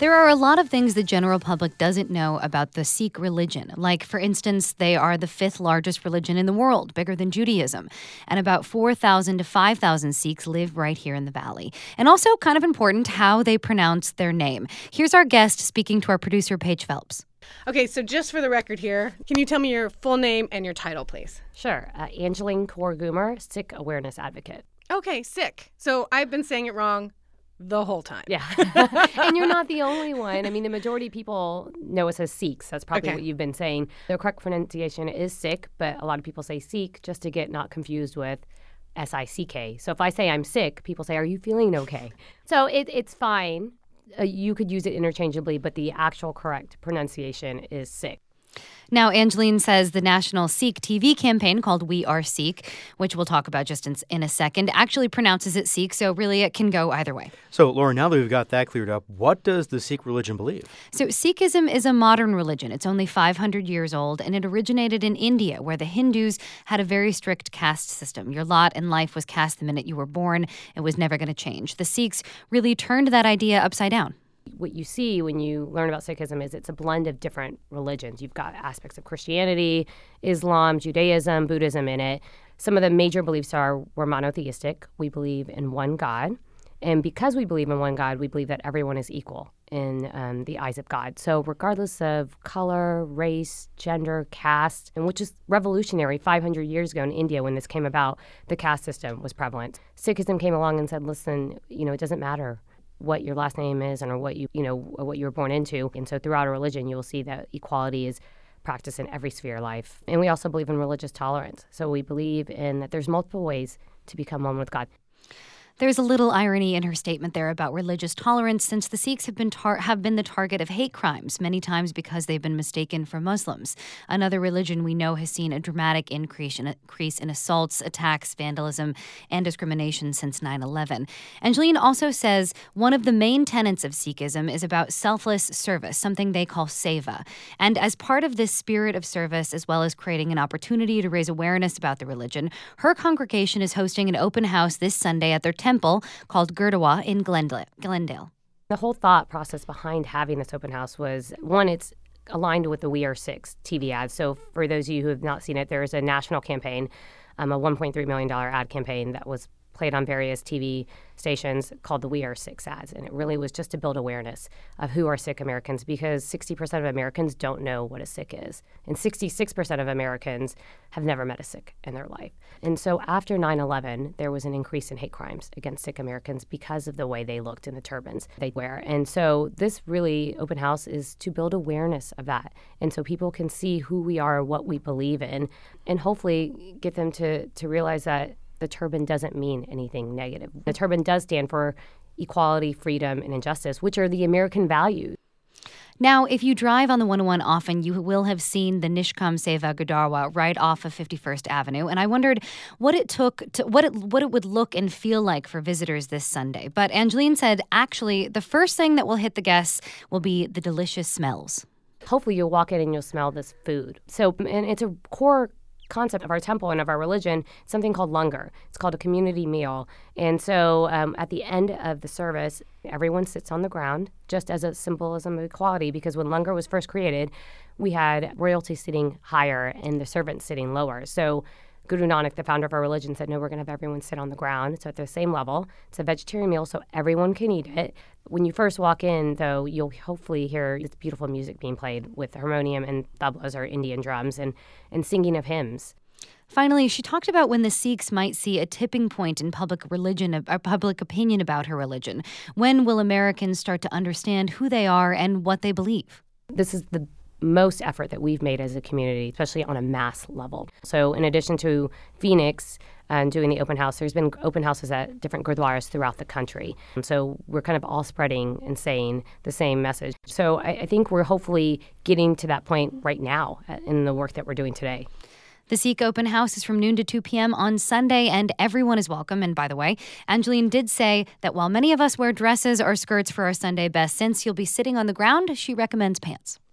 There are a lot of things the general public doesn't know about the Sikh religion. Like, for instance, they are the fifth largest religion in the world, bigger than Judaism. And about 4,000 to 5,000 Sikhs live right here in the valley. And also, kind of important, how they pronounce their name. Here's our guest speaking to our producer, Paige Phelps. Okay, so just for the record here, can you tell me your full name and your title, please? Sure. Angeline Kaur Goomer, Sikh Awareness Advocate. Okay, Sikh. So I've been saying it wrong the whole time. Yeah. And you're not the only one. I mean, the majority of people know us as Sikhs. That's probably what you've been saying. The correct pronunciation is Sikh, but a lot of people say Sikh just to get not confused with S-I-C-K. So if I say I'm sick, people say, are you feeling okay? So it's fine. You could use it interchangeably, but the actual correct pronunciation is Sikh. Now, Angeline says the national Sikh TV campaign called We Are Sikh, which we'll talk about just in a second, actually pronounces it Sikh, so really it can go either way. So, Lauren, now that we've got that cleared up, what does the Sikh religion believe? So Sikhism is a modern religion. It's only 500 years old, and it originated in India, where the Hindus had a very strict caste system. Your lot in life was cast the minute you were born. It was never going to change. The Sikhs really turned that idea upside down. What you see when you learn about Sikhism is it's a blend of different religions. You've got aspects of Christianity, Islam, Judaism, Buddhism in it. Some of the major beliefs we're monotheistic. We believe in one God. And because we believe in one God, we believe that everyone is equal in the eyes of God. So regardless of color, race, gender, caste, and which is revolutionary 500 years ago in India when this came about, the caste system was prevalent. Sikhism came along and said, listen, it doesn't matter what your last name is and or what you were born into. And so throughout a religion, you will see that equality is practiced in every sphere of life. And we also believe in religious tolerance. So we believe in that there's multiple ways to become one with God. There's a little irony in her statement there about religious tolerance, since the Sikhs have been the target of hate crimes, many times because they've been mistaken for Muslims. Another religion we know has seen a dramatic increase in assaults, attacks, vandalism, and discrimination since 9/11. Angeline also says one of the main tenets of Sikhism is about selfless service, something they call seva. And as part of this spirit of service, as well as creating an opportunity to raise awareness about the religion, her congregation is hosting an open house this Sunday at their temple called Gurdwara in Glendale. The whole thought process behind having this open house was, one, it's aligned with the We Are Sikh TV ads. So for those of you who have not seen it, there is a national campaign, a $1.3 million ad campaign that was played on various TV stations called the We Are Sikh ads. And it really was just to build awareness of who are Sikh Americans, because 60% of Americans don't know what a Sikh is. And 66% of Americans have never met a Sikh in their life. And so after 9/11, there was an increase in hate crimes against Sikh Americans because of the way they looked in the turbans they wear. And so this really open house is to build awareness of that. And so people can see who we are, what we believe in, and hopefully get them to realize that the turban doesn't mean anything negative. The turban does stand for equality, freedom, and injustice, which are the American values. Now, if you drive on the 101 often, you will have seen the Nishkam Seva Gurdwara right off of 51st Avenue. And I wondered what it would look and feel like for visitors this Sunday. But Angeline said, actually, the first thing that will hit the guests will be the delicious smells. Hopefully you'll walk in and you'll smell this food. So, and it's a core concept of our temple and of our religion, something called langar. It's called a community meal. And so at the end of the service, everyone sits on the ground, just as a symbolism of equality, because when langar was first created, we had royalty sitting higher and the servants sitting lower. So Guru Nanak, the founder of our religion, said, no, we're going to have everyone sit on the ground. So at the same level, it's a vegetarian meal, so everyone can eat it. When you first walk in, though, you'll hopefully hear this beautiful music being played with harmonium and tablas, or Indian drums, and singing of hymns. Finally, she talked about when the Sikhs might see a tipping point in public opinion about her religion. When will Americans start to understand who they are and what they believe? This is the most effort that we've made as a community, especially on a mass level. So in addition to Phoenix and doing the open house, there's been open houses at different gurdwaras throughout the country. And so we're kind of all spreading and saying the same message. So I think we're hopefully getting to that point right now in the work that we're doing today. The Sikh Open House is from noon to 2 p.m. on Sunday, and everyone is welcome. And by the way, Angeline did say that while many of us wear dresses or skirts for our Sunday best, since you'll be sitting on the ground, she recommends pants.